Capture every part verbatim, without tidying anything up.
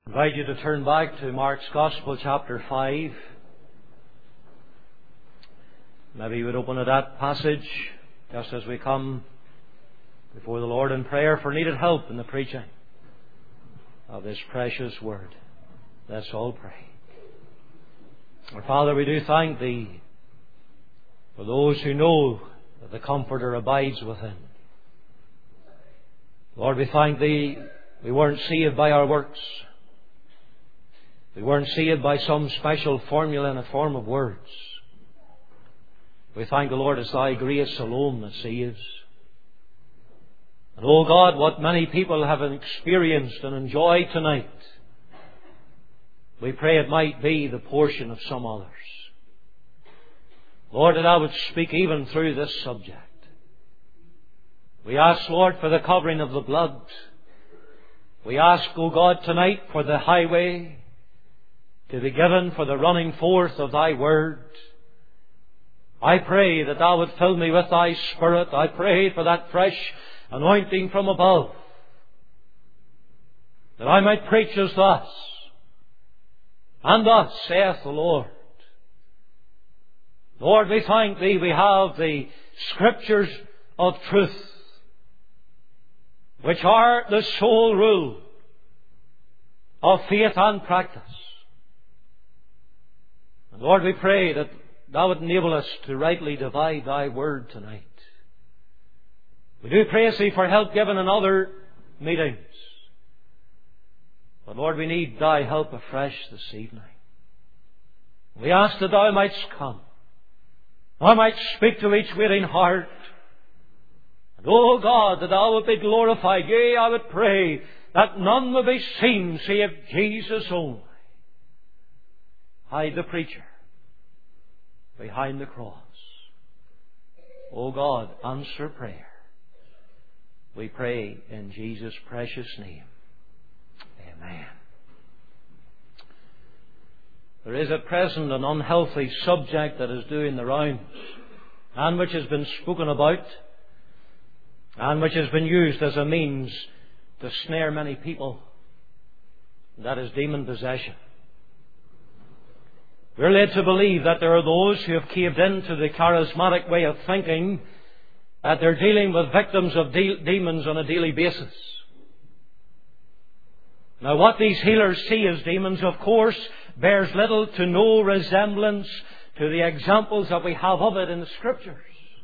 I invite you to turn back to Mark's Gospel, chapter five. Maybe you would open at that passage just as we come before the Lord in prayer for needed help in the preaching of this precious word. Let's all pray. Our Father, we do thank Thee for those who know that the Comforter abides within. Lord, we thank Thee we weren't saved by our works. We weren't saved by some special formula in a form of words. We thank the Lord it's Thy grace alone that saves. And oh God, what many people have experienced and enjoyed tonight, we pray it might be the portion of some others. Lord, that I would speak even through this subject. We ask, Lord, for the covering of the blood. We ask, O God, tonight for the highway to be given for the running forth of Thy Word. I pray that Thou would fill me with Thy Spirit. I pray for that fresh anointing from above, that I might preach as thus, and thus saith the Lord. Lord, we thank Thee we have the Scriptures of truth, which are the sole rule of faith and practice. And Lord, we pray that Thou would enable us to rightly divide Thy Word tonight. We do praise Thee for help given in other meetings. But Lord, we need Thy help afresh this evening. We ask that Thou mightst come. Thou mightst speak to each waiting heart. And oh God, that Thou would be glorified. Yea, I would pray that none will be seen save Jesus only. Hide the preacher behind the cross. O God, answer prayer. We pray in Jesus' precious name. Amen. There is at present an unhealthy subject that is doing the rounds, and which has been spoken about, and which has been used as a means to snare many people. That is demon possession. We're led to believe that there are those who have caved into the charismatic way of thinking that they're dealing with victims of de- demons on a daily basis. Now, what these healers see as demons, of course, bears little to no resemblance to the examples that we have of it in the Scriptures.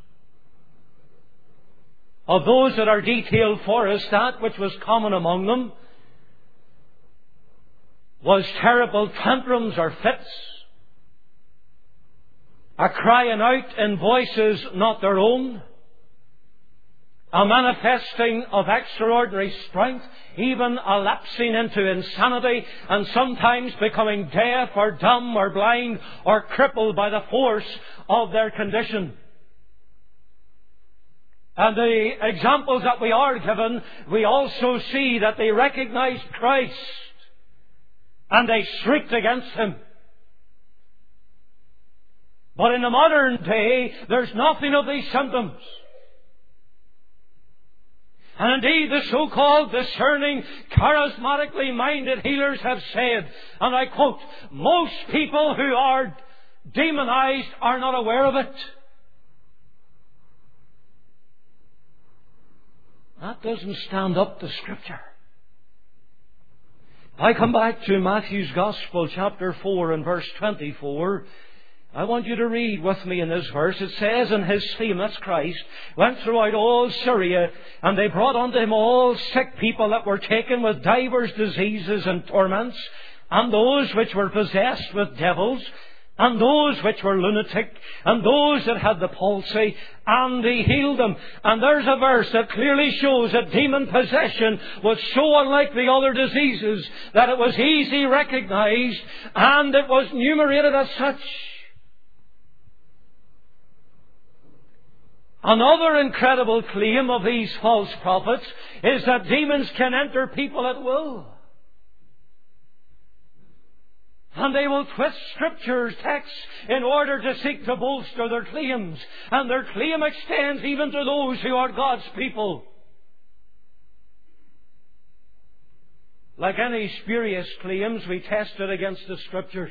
Of those that are detailed for us, that which was common among them was terrible tantrums or fits, a crying out in voices not their own, a manifesting of extraordinary strength, even a lapsing into insanity, and sometimes becoming deaf or dumb or blind or crippled by the force of their condition. And the examples that we are given, we also see that they recognized Christ and they shrieked against Him. But in the modern day, there's nothing of these symptoms. And indeed, the so-called discerning, charismatically minded healers have said, and I quote, most people who are demonized are not aware of it. That doesn't stand up to Scripture. I come back to Matthew's Gospel, chapter four and verse twenty-four. I want you to read with me in this verse. It says, and His fame, that's Christ, went throughout all Syria, and they brought unto Him all sick people that were taken with divers diseases and torments, and those which were possessed with devils, and those which were lunatic, and those that had the palsy, and He healed them. And there's a verse that clearly shows that demon possession was so unlike the other diseases that it was easily recognized, and it was enumerated as such. Another incredible claim of these false prophets is that demons can enter people at will. And they will twist Scripture's texts in order to seek to bolster their claims. And their claim extends even to those who are God's people. Like any spurious claims, we test it against the Scriptures.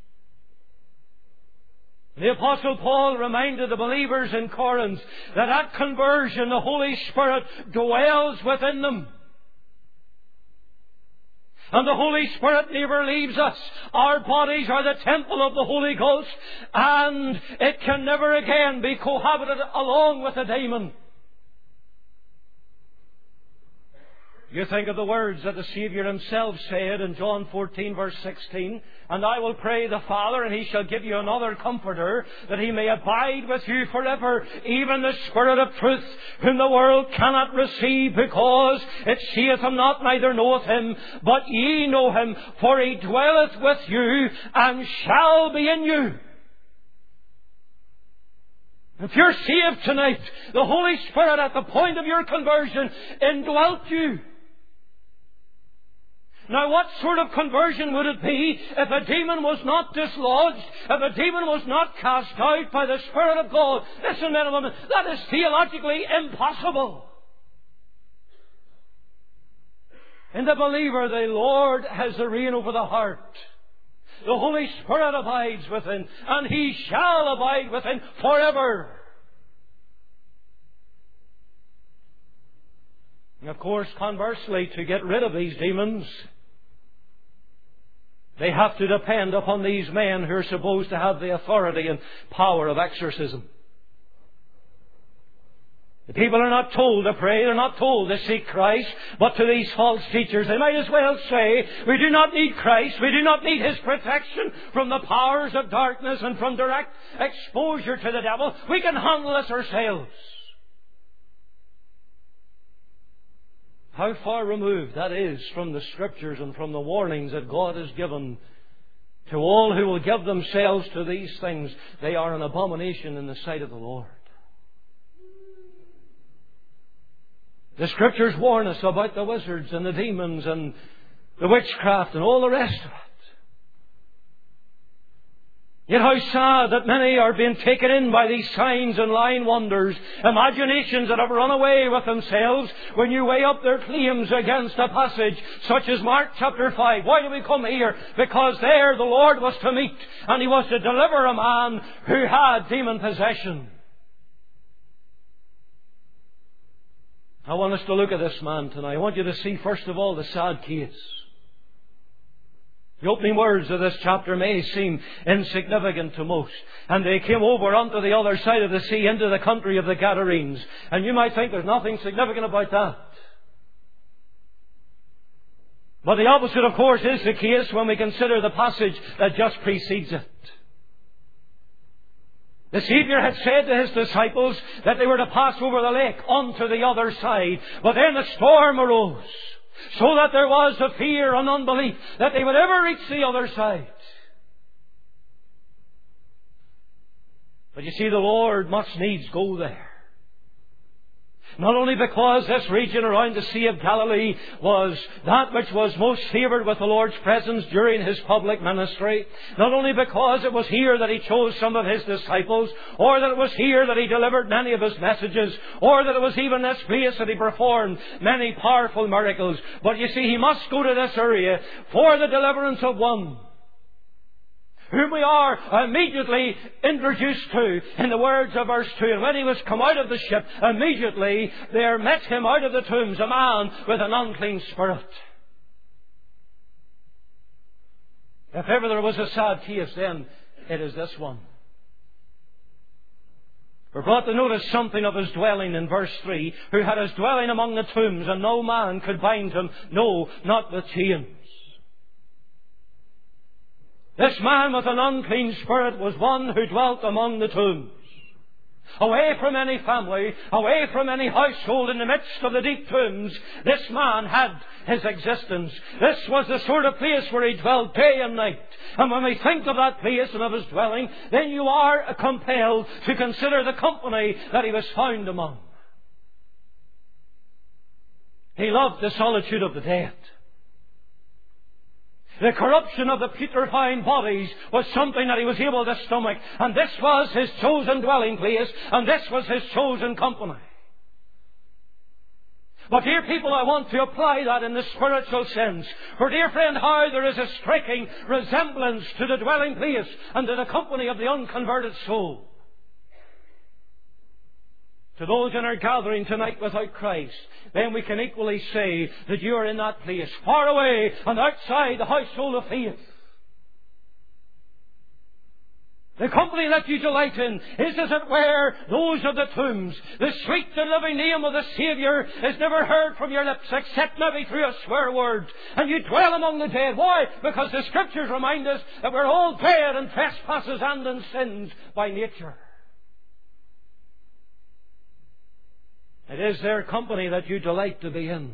The Apostle Paul reminded the believers in Corinth that at conversion the Holy Spirit dwells within them. And the Holy Spirit never leaves us. Our bodies are the temple of the Holy Ghost, and it can never again be cohabited along with a demon. You think of the words that the Saviour Himself said in John fourteen verse sixteen, "And I will pray the Father, and He shall give you another Comforter, that He may abide with you forever, even the Spirit of truth, whom the world cannot receive, because it seeth Him not, neither knoweth Him. But ye know Him, for He dwelleth with you, and shall be in you." If you're saved tonight, the Holy Spirit at the point of your conversion indwelt you. Now, what sort of conversion would it be if a demon was not dislodged, if a demon was not cast out by the Spirit of God? Listen, men and women, that is theologically impossible. In the believer, the Lord has the reign over the heart. The Holy Spirit abides within, and He shall abide within forever. And of course, conversely, to get rid of these demons, they have to depend upon these men who are supposed to have the authority and power of exorcism. The people are not told to pray, they're not told to seek Christ, but to these false teachers they might as well say, we do not need Christ, we do not need His protection from the powers of darkness and from direct exposure to the devil. We can handle this ourselves. How far removed that is from the Scriptures and from the warnings that God has given to all who will give themselves to these things. They are an abomination in the sight of the Lord. The Scriptures warn us about the wizards and the demons and the witchcraft and all the rest of it. Yet how sad that many are being taken in by these signs and lying wonders, imaginations that have run away with themselves when you weigh up their claims against a passage such as Mark chapter five. Why do we come here? Because there the Lord was to meet, and He was to deliver a man who had demon possession. I want us to look at this man tonight. I want you to see first of all the sad case. The opening words of this chapter may seem insignificant to most. And they came over onto the other side of the sea into the country of the Gadarenes. And you might think there's nothing significant about that. But the opposite, of course, is the case when we consider the passage that just precedes it. The Saviour had said to His disciples that they were to pass over the lake onto the other side. But then a storm arose, so that there was a fear and unbelief that they would ever reach the other side. But you see, the Lord must needs go there. Not only because this region around the Sea of Galilee was that which was most favoured with the Lord's presence during His public ministry, not only because it was here that He chose some of His disciples, or that it was here that He delivered many of His messages, or that it was even this place that He performed many powerful miracles, but you see, He must go to this area for the deliverance of one whom we are immediately introduced to in the words of verse two. And when he was come out of the ship, immediately there met him out of the tombs a man with an unclean spirit. If ever there was a sad case, then it is this one. We're brought to notice something of his dwelling in verse three, who had his dwelling among the tombs, and no man could bind him, no, not with chains. This man with an unclean spirit was one who dwelt among the tombs. Away from any family, away from any household, in the midst of the deep tombs, this man had his existence. This was the sort of place where he dwelt day and night. And when we think of that place and of his dwelling, then you are compelled to consider the company that he was found among. He loved the solitude of the dead. The corruption of the putrefying bodies was something that he was able to stomach. And this was his chosen dwelling place. And this was his chosen company. But dear people, I want to apply that in the spiritual sense. For dear friend, how there is a striking resemblance to the dwelling place and to the company of the unconverted soul. To those in our gathering tonight without Christ, then we can equally say that you are in that place, far away and outside the household of faith. The company that you delight in is, as it were, those of the tombs. The sweet and living name of the Saviour is never heard from your lips, except maybe through a swear word. And you dwell among the dead. Why? Because the Scriptures remind us that we're all dead in trespasses and in sins by nature. It is their company that you delight to be in.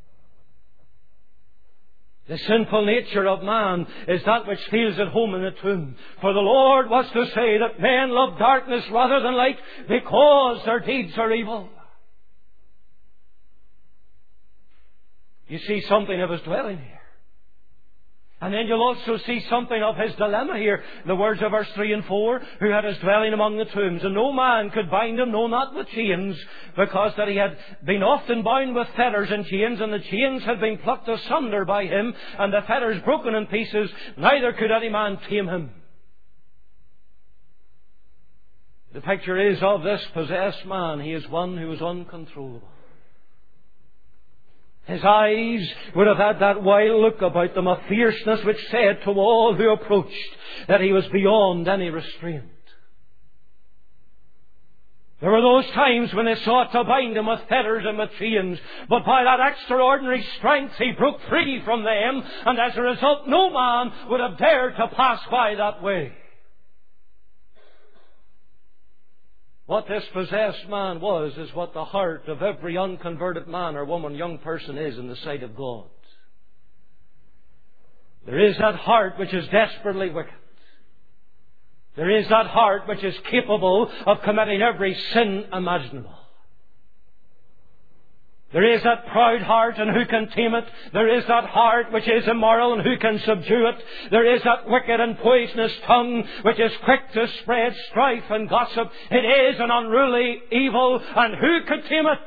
The sinful nature of man is that which feels at home in the tomb. For the Lord was to say that men love darkness rather than light because their deeds are evil. You see something of His dwelling here. And then you'll also see something of His dilemma here. The words of verse three and four, who had His dwelling among the tombs, and no man could bind him, no, not with chains, because that he had been often bound with fetters and chains, and the chains had been plucked asunder by him, and the fetters broken in pieces, neither could any man tame him. The picture is of this possessed man. He is one who is uncontrollable. His eyes would have had that wild look about them, a fierceness which said to all who approached that he was beyond any restraint. There were those times when they sought to bind him with fetters and with chains, but by that extraordinary strength he broke free from them, and as a result no man would have dared to pass by that way. What this possessed man was is what the heart of every unconverted man or woman, young person is in the sight of God. There is that heart which is desperately wicked. There is that heart which is capable of committing every sin imaginable. There is that proud heart, and who can tame it? There is that heart which is immoral, and who can subdue it? There is that wicked and poisonous tongue which is quick to spread strife and gossip. It is an unruly evil, and who could tame it?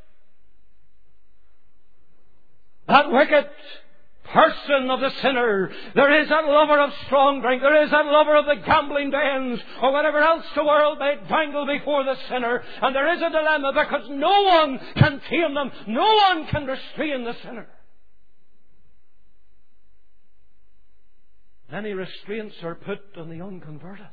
That wicked person of the sinner. There is that lover of strong drink. There is that lover of the gambling dens, or whatever else the world may dangle before the sinner. And there is a dilemma, because no one can tame them. No one can restrain the sinner. Many restraints are put on the unconverted.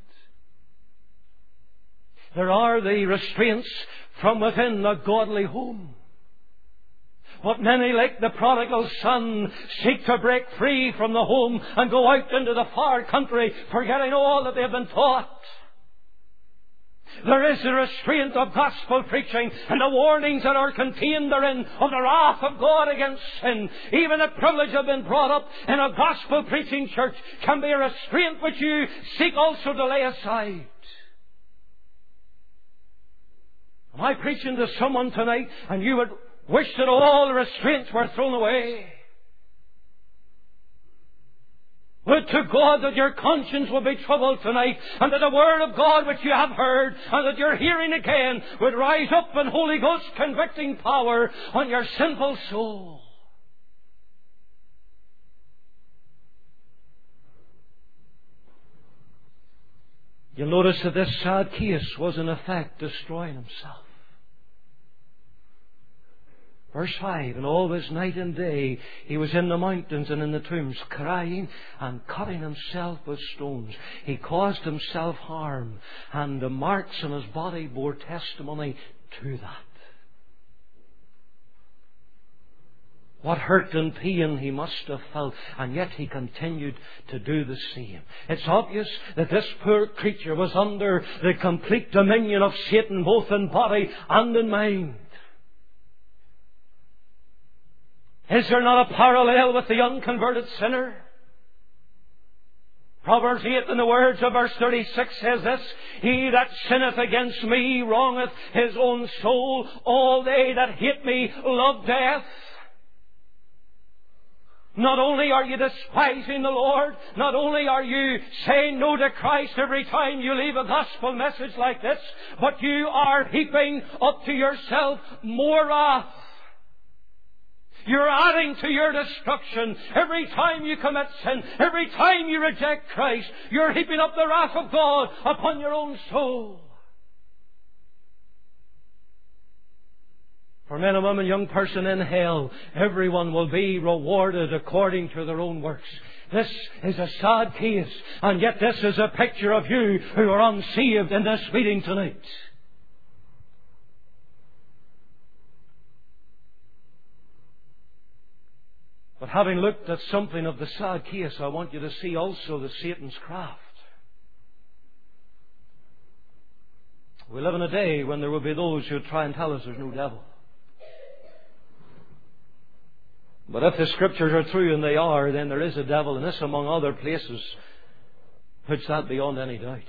There are the restraints from within a godly home. But many, like the prodigal son, seek to break free from the home and go out into the far country, forgetting all that they have been taught. There is the restraint of gospel preaching and the warnings that are contained therein of the wrath of God against sin. Even the privilege of being brought up in a gospel preaching church can be a restraint which you seek also to lay aside. Am I preaching to someone tonight and you would wish that all the restraints were thrown away? Would to God that your conscience would be troubled tonight, and that the Word of God which you have heard, and that your hearing again, would rise up in Holy Ghost convicting power on your sinful soul. You'll notice that this sad case was in effect destroying himself. Verse five, and always night and day he was in the mountains and in the tombs, crying and cutting himself with stones. He caused himself harm, and the marks on his body bore testimony to that. What hurt and pain he must have felt, and yet he continued to do the same. It's obvious that this poor creature was under the complete dominion of Satan, both in body and in mind. Is there not a parallel with the unconverted sinner? Proverbs eight, in the words of verse thirty-six, says this: He that sinneth against me wrongeth his own soul. All they that hate me love death. Not only are you despising the Lord, not only are you saying no to Christ every time you leave a gospel message like this, but you are heaping up to yourself more wrath. You're adding to your destruction. Every time you commit sin, every time you reject Christ, you're heaping up the wrath of God upon your own soul. For men and women, young person in hell, everyone will be rewarded according to their own works. This is a sad case, and yet this is a picture of you who are unsaved in this meeting tonight. But having looked at something of the sad case, I want you to see also the Satan's craft. We live in a day when there will be those who try and tell us there's no devil. But if the Scriptures are true, and they are, then there is a devil, and this among other places puts that beyond any doubt.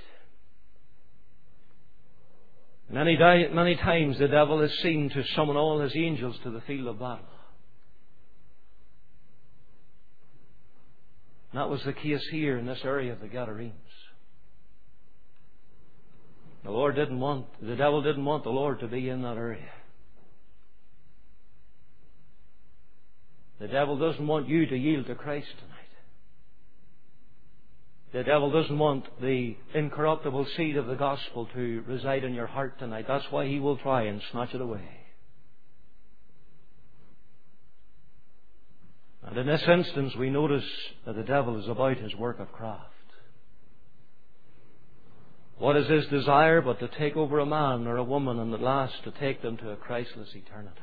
Many, di- many times the devil is seen to summon all his angels to the field of battle. And that was the case here in this area of the Gadarenes. The Lord didn't want, the devil didn't want the Lord to be in that area. The devil doesn't want you to yield to Christ tonight. The devil doesn't want the incorruptible seed of the gospel to reside in your heart tonight. That's why he will try and snatch it away. And in this instance, we notice that the devil is about his work of craft. What is his desire but to take over a man or a woman, and at last to take them to a Christless eternity?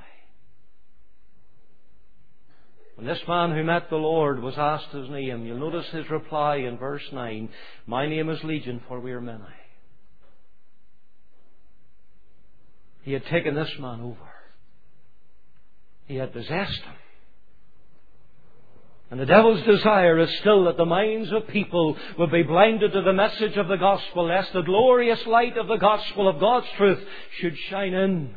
When this man who met the Lord was asked his name, you'll notice his reply in verse nine, "My name is Legion, for we are many." He had taken this man over. He had possessed him. And the devil's desire is still that the minds of people will be blinded to the message of the gospel, lest the glorious light of the gospel of God's truth should shine in.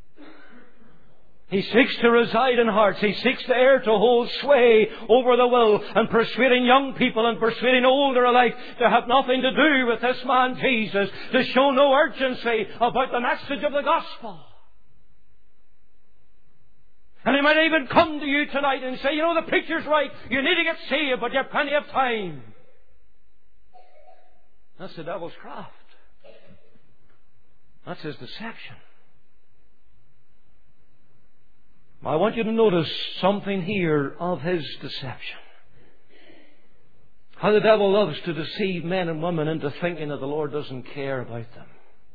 He seeks to reside in hearts. He seeks the air to hold sway over the will, and persuading young people and persuading older alike to have nothing to do with this man Jesus, to show no urgency about the message of the gospel. And he might even come to you tonight and say, you know, the preacher's right. You need to get saved, but you have plenty of time. That's the devil's craft. That's his deception. I want you to notice something here of his deception. How the devil loves to deceive men and women into thinking that the Lord doesn't care about them.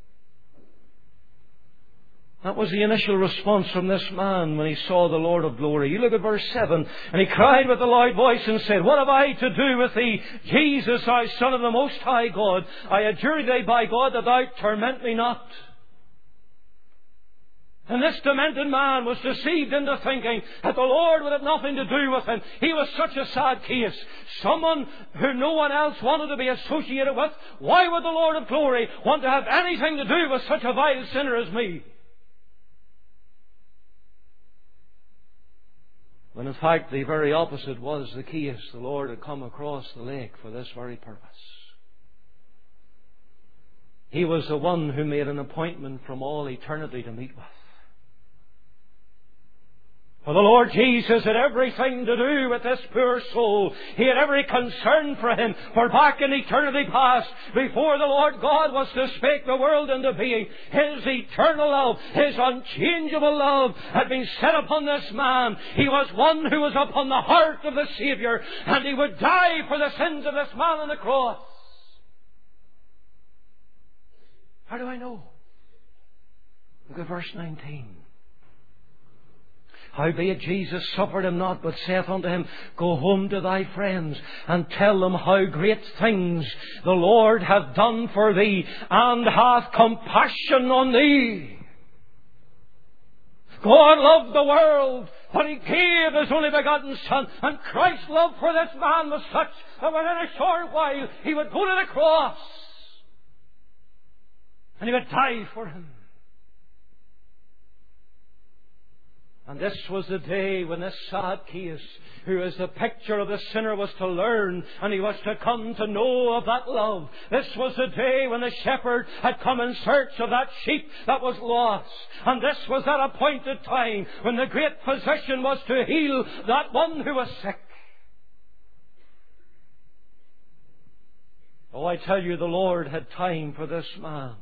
That was the initial response from this man when he saw the Lord of glory. You look at verse seven. "And he cried with a loud voice and said, What have I to do with thee, Jesus, thou Son of the Most High God? I adjure thee by God that thou torment me not." And this demented man was deceived into thinking that the Lord would have nothing to do with him. He was such a sad case. Someone who no one else wanted to be associated with. Why would the Lord of glory want to have anything to do with such a vile sinner as me? When in fact the very opposite was the case. The Lord had come across the lake for this very purpose. He was the one who made an appointment from all eternity to meet with. For the Lord Jesus had everything to do with this poor soul. He had every concern for him. For back in eternity past, before the Lord God was to speak the world into being, His eternal love, His unchangeable love had been set upon this man. He was one who was upon the heart of the Saviour, and He would die for the sins of this man on the cross. How do I know? Look at verse nineteen. "Howbeit Jesus suffered him not, but saith unto him, Go home to thy friends, and tell them how great things the Lord hath done for thee, and hath compassion on thee." God loved the world, but He gave His only begotten Son. And Christ's love for this man was such that within a short while He would go to the cross, and He would die for him. And this was the day when this Zacchaeus, who is the picture of the sinner, was to learn, and he was to come to know of that love. This was the day when the shepherd had come in search of that sheep that was lost. And this was that appointed time when the great physician was to heal that one who was sick. Oh, I tell you, the Lord had time for this man.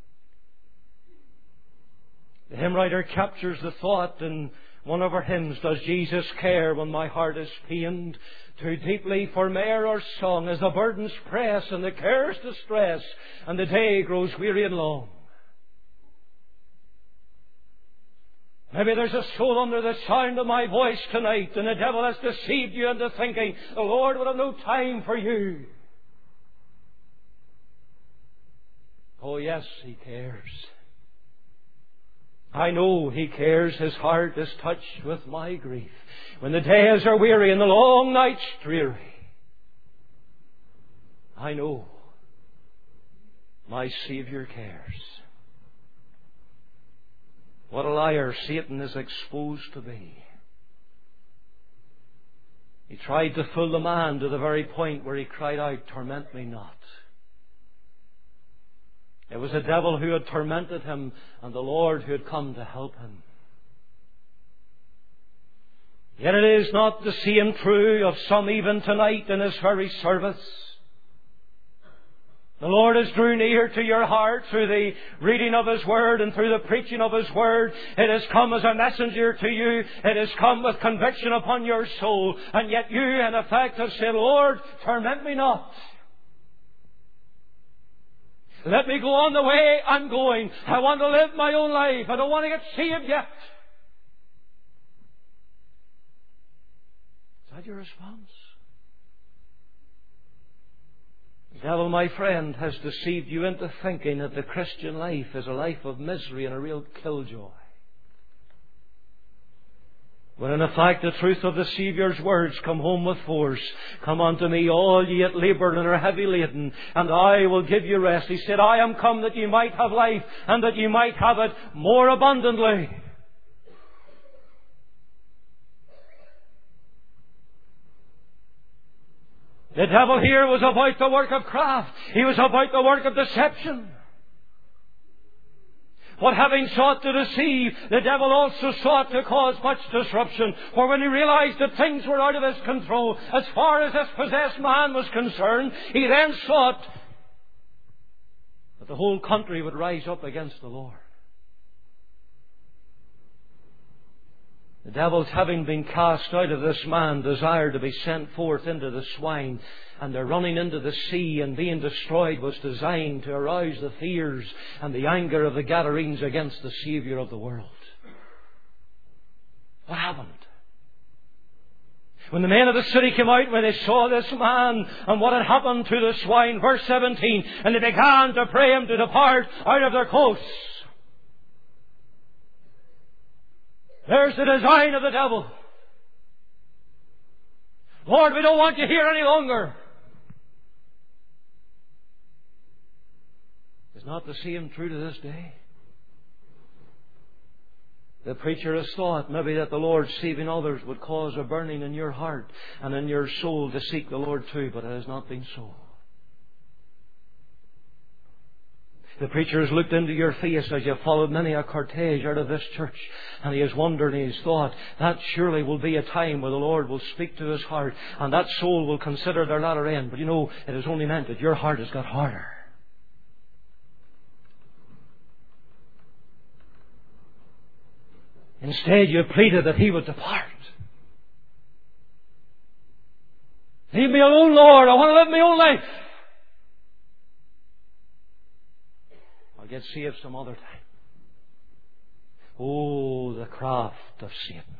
The hymn writer captures the thought in one of our hymns, "Does Jesus care when my heart is pained? Too deeply for mere or song, as the burdens press and the cares distress, and the day grows weary and long." Maybe there's a soul under the sound of my voice tonight, and the devil has deceived you into thinking the Lord would have no time for you. Oh yes, He cares. I know He cares. His heart is touched with my grief. When the days are weary and the long nights dreary, I know my Saviour cares. What a liar Satan is exposed to be. He tried to fool the man to the very point where he cried out, "Torment me not." It was the devil who had tormented him, and the Lord who had come to help him. Yet it is not the same true of some even tonight in His very service. The Lord has drew near to your heart through the reading of His Word and through the preaching of His Word. It has come as a messenger to you. It has come with conviction upon your soul. And yet you, in effect, have said, "Lord, torment me not. Let me go on the way I'm going. I want to live my own life. I don't want to get saved yet." Is that your response? The devil, my friend, has deceived you into thinking that the Christian life is a life of misery and a real killjoy. When in fact the truth of the Saviour's words come home with force. "Come unto me, all ye that labour and are heavy laden, and I will give you rest." He said, "I am come that ye might have life, and that ye might have it more abundantly." The devil here was about the work of craft. He was about the work of deception. But having sought to deceive, the devil also sought to cause much disruption. For when he realized that things were out of his control, as far as this possessed man was concerned, he then sought that the whole country would rise up against the Lord. The devils, having been cast out of this man, desired to be sent forth into the swine, and their running into the sea and being destroyed was designed to arouse the fears and the anger of the Gadarenes against the Saviour of the world. What happened? When the men of the city came out, when they saw this man and what had happened to the swine, verse seventeen, and they began to pray him to depart out of their coasts. There's the design of the devil. "Lord, we don't want you here any longer." Is not the same true to this day? The preacher has thought maybe that the Lord saving others would cause a burning in your heart and in your soul to seek the Lord too, but it has not been so. The preacher has looked into your face as you followed many a cortege out of this church, and he has wondered and he's thought, that surely will be a time where the Lord will speak to his heart, and that soul will consider their latter end. But you know, it has only meant that your heart has got harder. Instead, you pleaded that he would depart. "Leave me alone, Lord. I want to live my own life. I'll get saved some other time." Oh, the craft of Satan.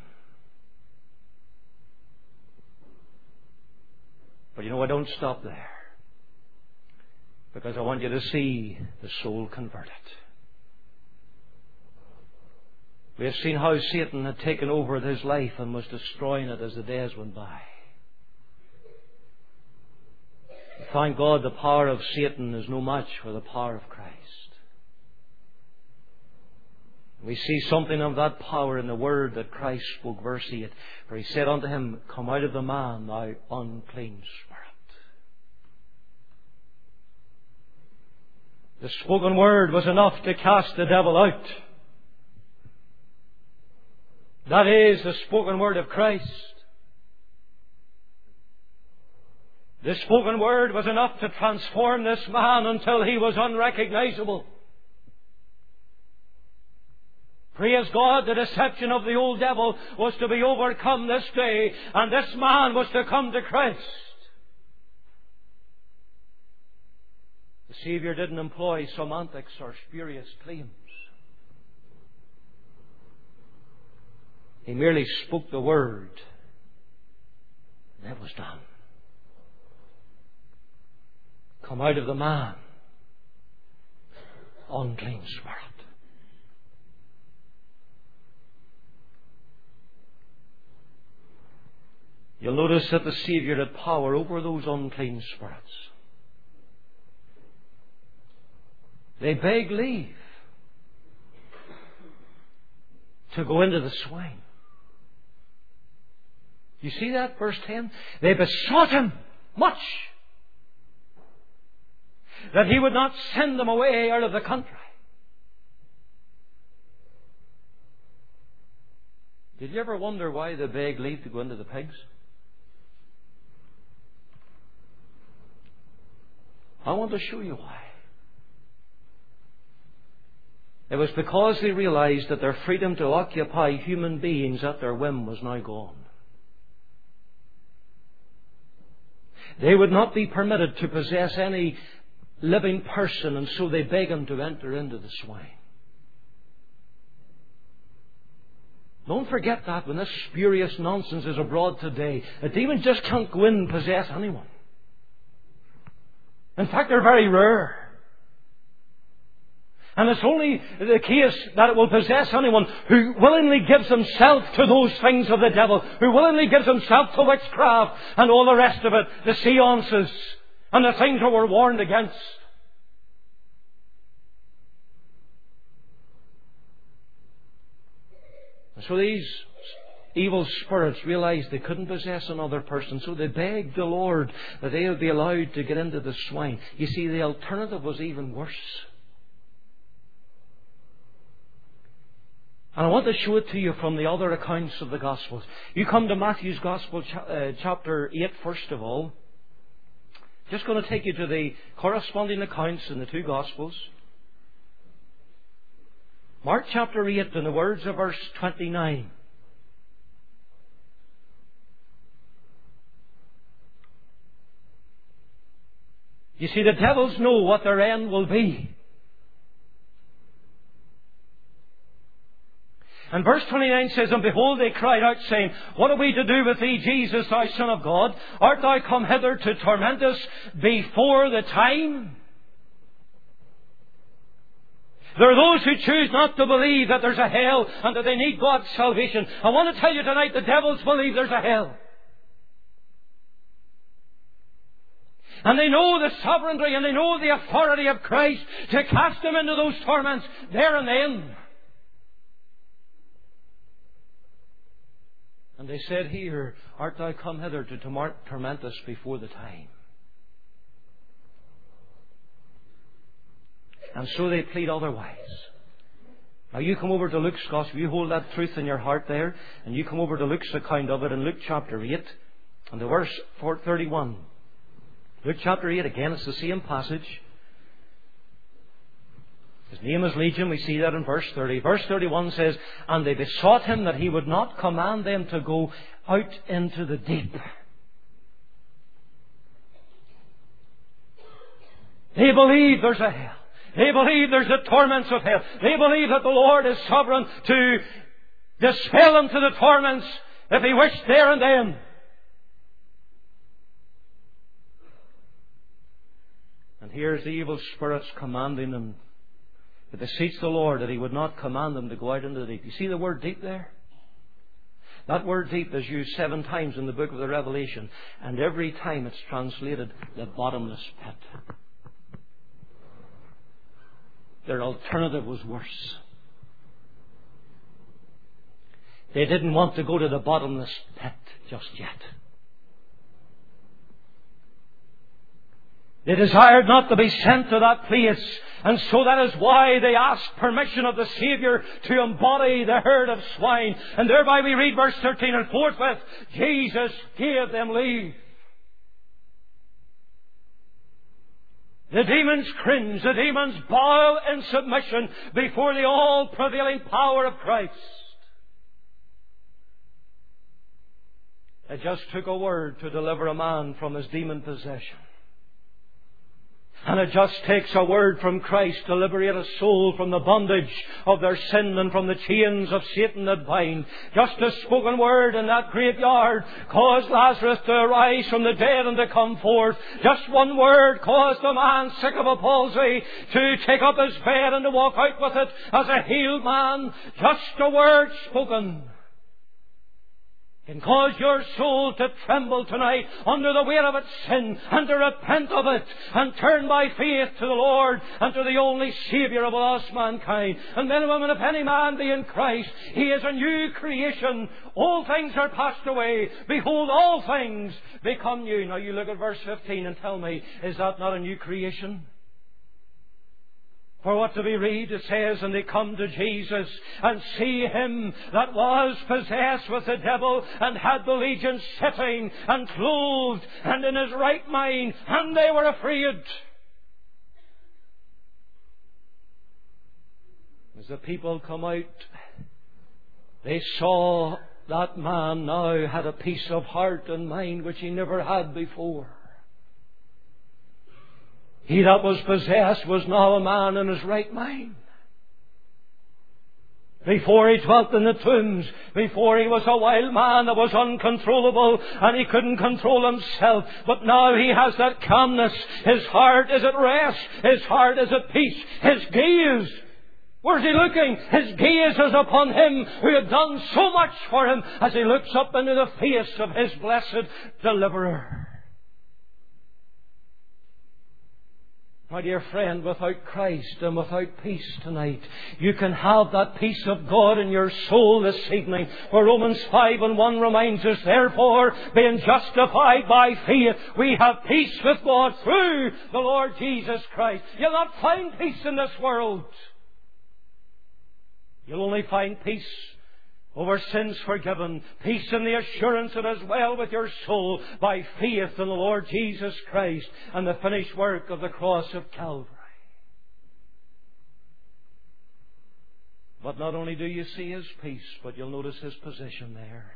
But you know, I don't stop there, because I want you to see the soul converted. We have seen how Satan had taken over his life and was destroying it as the days went by. Thank God, the power of Satan is no match for the power of Christ. We see something of that power in the word that Christ spoke, verse eight. For He said unto him, Come out of the man, thou unclean spirit. The spoken word was enough to cast the devil out. That is the spoken word of Christ. The spoken word was enough to transform this man until he was unrecognizable. Praise God, the deception of the old devil was to be overcome this day, and this man was to come to Christ. The Saviour didn't employ semantics or spurious claims. He merely spoke the word, and it was done. Come out of the man, unclean spirit. You'll notice that the Saviour had power over those unclean spirits. They begged leave to go into the swine. You see that, verse ten? They besought Him much that He would not send them away out of the country. Did you ever wonder why they begged leave to go into the pigs? I want to show you why. It was because they realized that their freedom to occupy human beings at their whim was now gone. They would not be permitted to possess any living person, and so they beg Him to enter into the swine. Don't forget that when this spurious nonsense is abroad today. A demon just can't go in and possess anyone. In fact, they're very rare. And it's only the case that it will possess anyone who willingly gives himself to those things of the devil, who willingly gives himself to witchcraft and all the rest of it, the seances and the things that we're warned against. And so these evil spirits realized they couldn't possess another person, so they begged the Lord that they would be allowed to get into the swine. You see, the alternative was even worse. And I want to show it to you from the other accounts of the Gospels. You come to Matthew's Gospel, uh, chapter eight, first of all. Just going to take you to the corresponding accounts in the two Gospels. Mark chapter eight, in the words of verse twenty-nine. You see, the devils know what their end will be. And verse twenty-nine says, And behold, they cried out, saying, What are we to do with thee, Jesus, thou Son of God? Art thou come hither to torment us before the time? There are those who choose not to believe that there's a hell and that they need God's salvation. I want to tell you tonight, the devils believe there's a hell. And they know the sovereignty and they know the authority of Christ to cast them into those torments there and then. And they said here, Art thou come hither to torment us before the time? And so they plead otherwise. Now you come over to Luke's Gospel, you hold that truth in your heart there, and you come over to Luke's account of it in Luke chapter eight, and the verse thirty-one. Luke chapter eight, again, it's the same passage. His name is Legion, we see that in verse thirty. Verse thirty-one says, And they besought Him that He would not command them to go out into the deep. They believe there's a hell. They believe there's the torments of hell. They believe that the Lord is sovereign to dispel them to the torments if He wished there and then. And here's the evil spirits commanding them to beseech the Lord that He would not command them to go out into the deep. You see the word deep there? That word deep is used seven times in the book of the Revelation, and every time it's translated the bottomless pit. Their alternative was worse. They didn't want to go to the bottomless pit just yet. They desired not to be sent to that place, and so that is why they asked permission of the Saviour to embody the herd of swine. And thereby we read verse thirteen, and forthwith Jesus gave them leave. The demons cringe, the demons bow in submission before the all-prevailing power of Christ. It just took a word to deliver a man from his demon possession. And it just takes a word from Christ to liberate a soul from the bondage of their sin and from the chains of Satan that bind. Just a spoken word in that graveyard caused Lazarus to arise from the dead and to come forth. Just one word caused a man sick of a palsy to take up his bed and to walk out with it as a healed man. Just a word spoken can cause your soul to tremble tonight under the weight of its sin and to repent of it and turn by faith to the Lord and to the only Saviour of lost mankind. And men and women, if any man be in Christ, he is a new creation. All things are passed away. Behold, all things become new. Now you look at verse fifteen and tell me, is that not a new creation? For what do we read? It says, and they come to Jesus and see him that was possessed with the devil and had the legion sitting and clothed and in his right mind, and they were afraid. As the people come out, they saw that man now had a peace of heart and mind which he never had before. He that was possessed was now a man in his right mind. Before he dwelt in the tombs, before he was a wild man that was uncontrollable and he couldn't control himself. But now he has that calmness. His heart is at rest. His heart is at peace. His gaze, where's he looking? His gaze is upon him who had done so much for him as he looks up into the face of his blessed deliverer. My dear friend, without Christ and without peace tonight, you can have that peace of God in your soul this evening. For Romans five and one reminds us, therefore, being justified by faith, we have peace with God through the Lord Jesus Christ. You'll not find peace in this world. You'll only find peace over sins forgiven, peace in the assurance that is well with your soul by faith in the Lord Jesus Christ and the finished work of the cross of Calvary. But not only do you see his peace, but you'll notice his position there.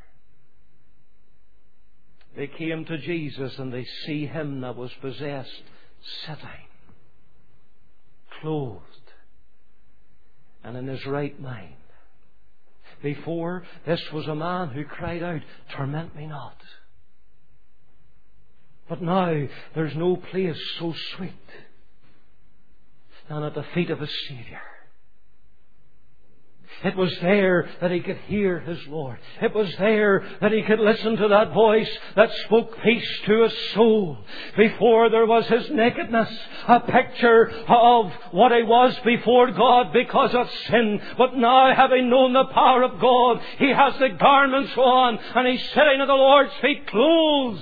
They came to Jesus and they see him that was possessed sitting, clothed, and in his right mind. Before, this was a man who cried out, torment me not. But now, there's no place so sweet than at the feet of his Saviour. It was there that he could hear his Lord. It was there that he could listen to that voice that spoke peace to his soul. Before, there was his nakedness, a picture of what he was before God because of sin. But now, having known the power of God, he has the garments on and he's sitting at the Lord's feet clothed.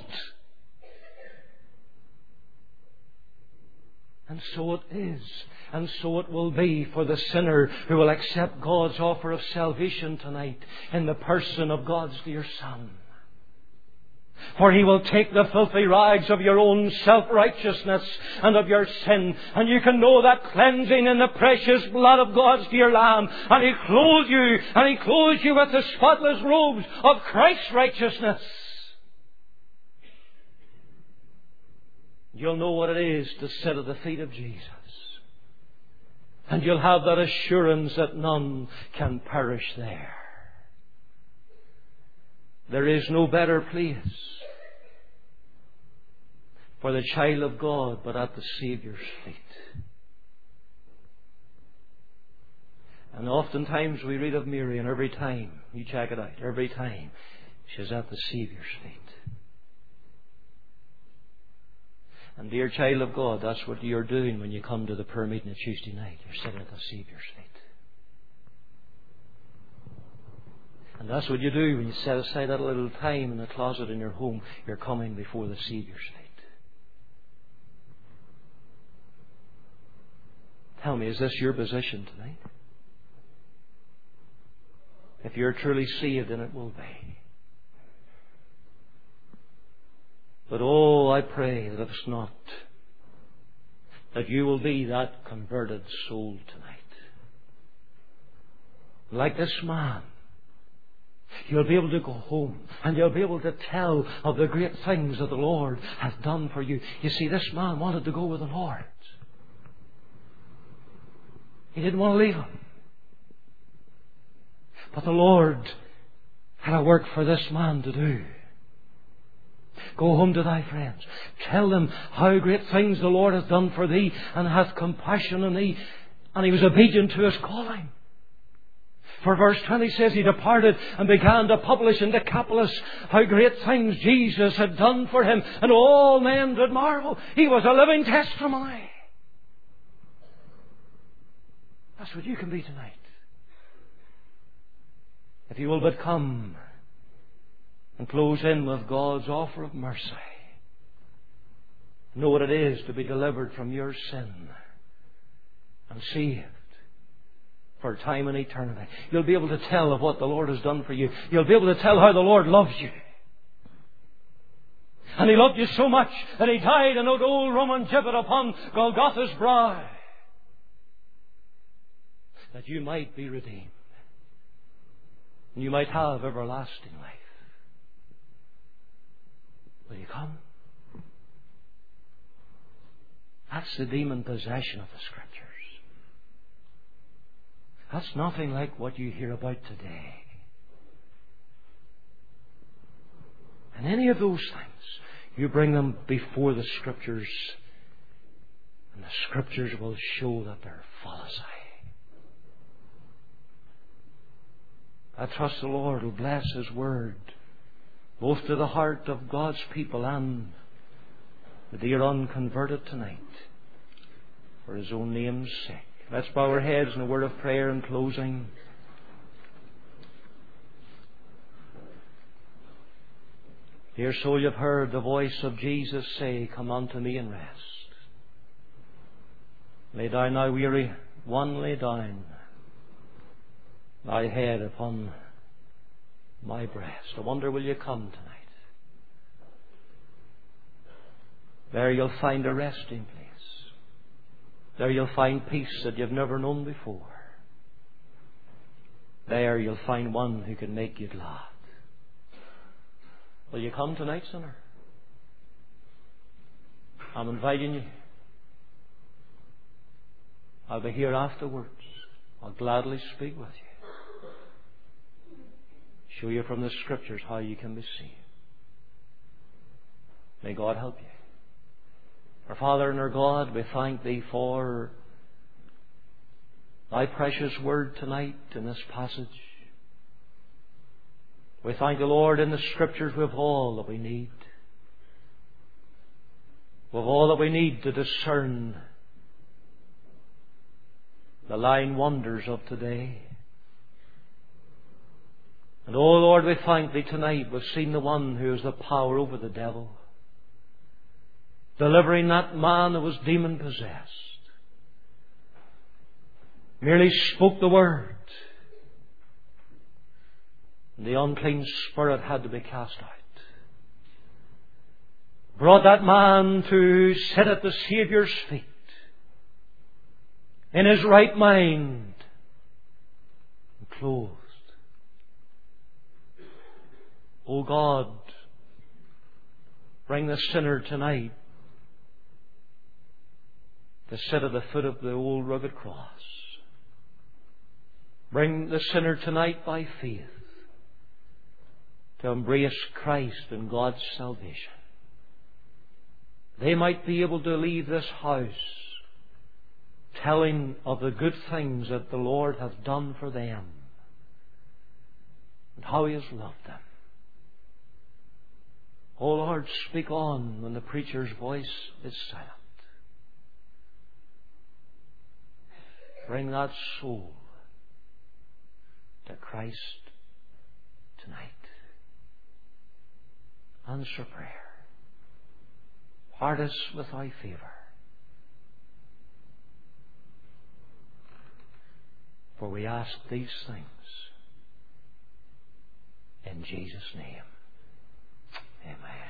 And so it is. And so it will be for the sinner who will accept God's offer of salvation tonight in the person of God's dear Son. For he will take the filthy rags of your own self-righteousness and of your sin, and you can know that cleansing in the precious blood of God's dear Lamb, and he clothes you, and he clothes you with the spotless robes of Christ's righteousness. You'll know what it is to sit at the feet of Jesus. And you'll have that assurance that none can perish there. There is no better place for the child of God but at the Saviour's feet. And oftentimes we read of Mary, and every time, you check it out, every time she's at the Saviour's feet. And dear child of God, that's what you're doing when you come to the prayer meeting on Tuesday night. You're sitting at the Saviour's feet. And that's what you do when you set aside that little time in the closet in your home. You're coming before the Saviour's feet. Tell me, is this your position tonight? If you're truly saved, then it will be. But oh, I pray that if it's not, that you will be that converted soul tonight. Like this man, you'll be able to go home and you'll be able to tell of the great things that the Lord has done for you. You see, this man wanted to go with the Lord. He didn't want to leave him. But the Lord had a work for this man to do. Go home to thy friends. Tell them how great things the Lord has done for thee and hath compassion on thee. And he was obedient to his calling. For verse twenty says he departed and began to publish in Decapolis how great things Jesus had done for him. And all men did marvel. He was a living testimony. That's what you can be tonight. If you will but come and close in with God's offer of mercy. Know what it is to be delivered from your sin and saved for time and eternity. You'll be able to tell of what the Lord has done for you. You'll be able to tell how the Lord loves you. And He loved you so much that He died on that old Roman gibbet upon Golgotha's brow, that you might be redeemed. And you might have everlasting life. Will you come? That's the demon possession of the Scriptures. That's nothing like what you hear about today. And any of those things, you bring them before the Scriptures, and the Scriptures will show that they're fallacy. I trust the Lord will bless His Word, both to the heart of God's people and the dear unconverted tonight, for His own name's sake. Let's bow our heads in a word of prayer in closing. Dear soul, you've heard the voice of Jesus say, "Come unto me and rest. Lay down thy weary one, lay down thy head upon my breast." I wonder, will you come tonight? There you'll find a resting place. There you'll find peace that you've never known before. There you'll find one who can make you glad. Will you come tonight, sinner? I'm inviting you. I'll be here afterwards. I'll gladly speak with you. Show you from the Scriptures how you can be saved. May God help you. Our Father and our God, we thank Thee for Thy precious Word tonight in this passage. We thank the Lord, in the Scriptures we have all that we need. We have all that we need to discern the lying wonders of today. And, oh Lord, we thank Thee tonight. We've seen the one who has the power over the devil, delivering that man that was demon-possessed. Merely spoke the word, and the unclean spirit had to be cast out. Brought that man to sit at the Saviour's feet, in his right mind, and clothed. O God, bring the sinner tonight to sit at the foot of the old rugged cross. Bring the sinner tonight by faith to embrace Christ and God's salvation. They might be able to leave this house telling of the good things that the Lord hath done for them and how He has loved them. O Lord, speak on when the preacher's voice is silent. Bring that soul to Christ tonight. Answer prayer. Part us with thy favour. For we ask these things in Jesus' name. Amen.